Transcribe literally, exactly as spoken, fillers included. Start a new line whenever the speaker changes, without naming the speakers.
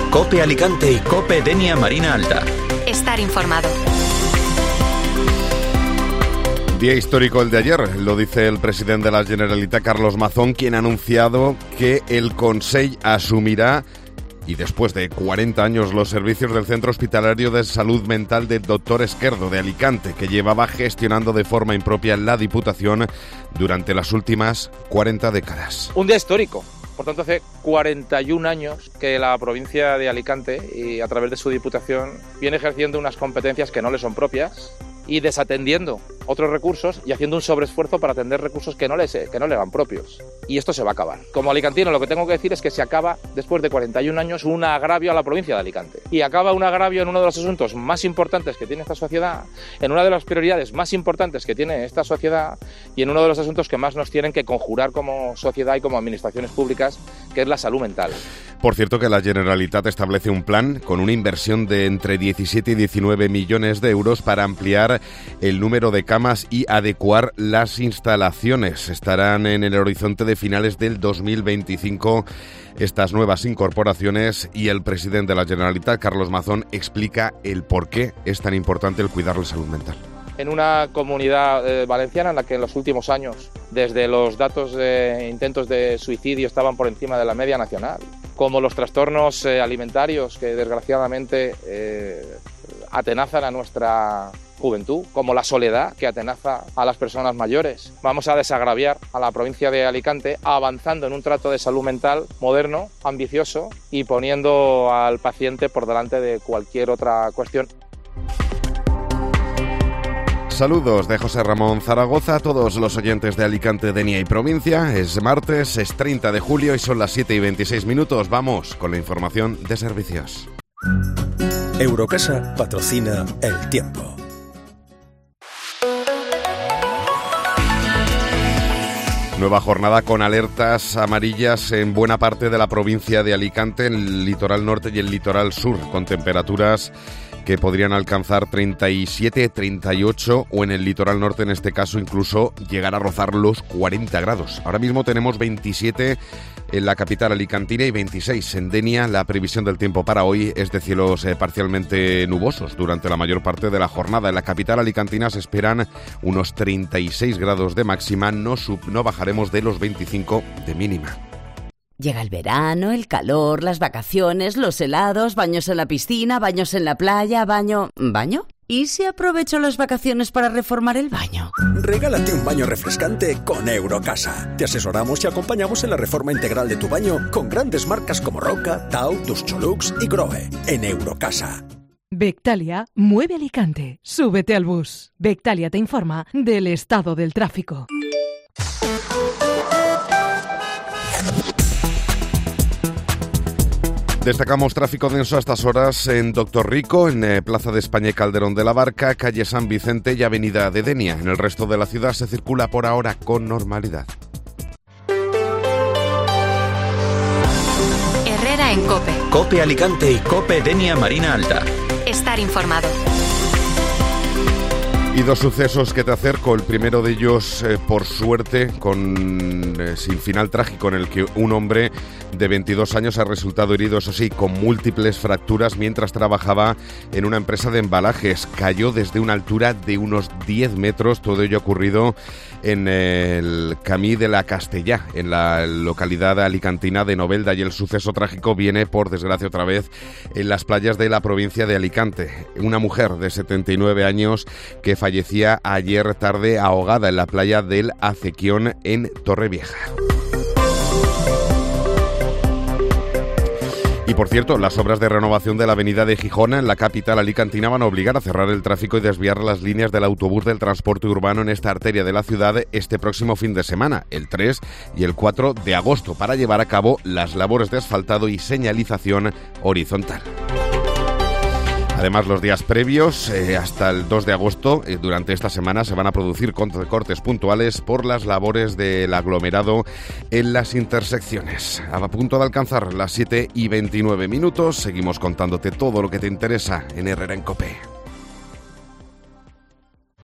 COPE Alicante y COPE Denia Marina Alta.
Estar informado.
Día histórico el de ayer, lo dice el presidente de la Generalitat, Carlos Mazón, quien ha anunciado que el Consell asumirá, y después de cuarenta años, los servicios del Centro Hospitalario de Salud Mental del Doctor Esquerdo de Alicante, que llevaba gestionando de forma impropia la Diputación durante las últimas cuarenta décadas.
Un día histórico. Por tanto, hace cuarenta y un años que la provincia de Alicante, y a través de su Diputación, viene ejerciendo unas competencias que no le son propias y desatendiendo otros recursos y haciendo un sobreesfuerzo para atender recursos que no, les, que no le van propios. Y esto se va a acabar. Como alicantino, lo que tengo que decir es que se acaba, después de cuarenta y un años, un agravio a la provincia de Alicante. Y acaba un agravio en uno de los asuntos más importantes que tiene esta sociedad, en una de las prioridades más importantes que tiene esta sociedad y en uno de los asuntos que más nos tienen que conjurar como sociedad y como administraciones públicas, que es la salud mental.
Por cierto, que la Generalitat establece un plan con una inversión de entre diecisiete y diecinueve millones de euros para ampliar el número de camas y adecuar las instalaciones. Estarán en el horizonte de finales del dos mil veinticinco estas nuevas incorporaciones, y el presidente de la Generalitat, Carlos Mazón, explica el por qué es tan importante el cuidar la salud mental.
En una comunidad eh, valenciana en la que en los últimos años, desde los datos de intentos de suicidio estaban por encima de la media nacional, como los trastornos eh, alimentarios que desgraciadamente eh, atenazan a nuestra juventud, como la soledad que atenaza a las personas mayores. Vamos a desagraviar a la provincia de Alicante avanzando en un trato de salud mental moderno, ambicioso y poniendo al paciente por delante de cualquier otra cuestión.
Saludos de José Ramón Zaragoza a todos los oyentes de Alicante, Denia y provincia. Es martes, es treinta de julio y son las siete y veintiséis minutos. Vamos con la información de servicios.
Eurocasa patrocina El Tiempo.
Nueva jornada con alertas amarillas en buena parte de la provincia de Alicante, en el litoral norte y el litoral sur, con temperaturas que podrían alcanzar treinta y siete, treinta y ocho o en el litoral norte, en este caso, incluso llegar a rozar los cuarenta grados. Ahora mismo tenemos veintisiete en la capital alicantina y veintiséis en Denia. La previsión del tiempo para hoy es de cielos eh, parcialmente nubosos durante la mayor parte de la jornada. En la capital alicantina se esperan unos treinta y seis grados de máxima, no, sub, no bajaremos de los veinticinco de mínima.
Llega el verano, el calor, las vacaciones, los helados, baños en la piscina, baños en la playa, baño... ¿Baño? ¿Y si aprovecho las vacaciones para reformar el baño?
Regálate un baño refrescante con Eurocasa. Te asesoramos y acompañamos en la reforma integral de tu baño con grandes marcas como Roca, Tau, Tuscholux y Grohe. En Eurocasa.
Bectalia mueve Alicante. Súbete al bus. Bectalia te informa del estado del tráfico.
Destacamos tráfico denso a estas horas en Doctor Rico, en eh, Plaza de España y Calderón de la Barca, calle San Vicente y Avenida de Denia. En el resto de la ciudad se circula por ahora con normalidad.
Herrera en COPE.
COPE Alicante y COPE Denia Marina Alta.
Estar informado.
Y dos sucesos que te acerco. El primero de ellos, eh, por suerte, con eh, sin final trágico, en el que un hombre de veintidós años ha resultado herido, eso sí, con múltiples fracturas mientras trabajaba en una empresa de embalajes. Cayó desde una altura de unos diez metros. Todo ello ha ocurrido en el Camí de la Castellá, en la localidad alicantina de Novelda. Y el suceso trágico viene, por desgracia otra vez, en las playas de la provincia de Alicante. Una mujer de setenta y nueve años que fallecía ayer tarde ahogada en la playa del Acequión en Torrevieja. Y por cierto, las obras de renovación de la avenida de Gijona en la capital alicantina van a obligar a cerrar el tráfico y desviar las líneas del autobús del transporte urbano en esta arteria de la ciudad este próximo fin de semana, el tres y el cuatro de agosto, para llevar a cabo las labores de asfaltado y señalización horizontal. Además, los días previos, eh, hasta el dos de agosto, eh, durante esta semana, se van a producir cortes puntuales por las labores del aglomerado en las intersecciones. A punto de alcanzar las siete y veintinueve minutos, seguimos contándote todo lo que te interesa en Herrera en COPE.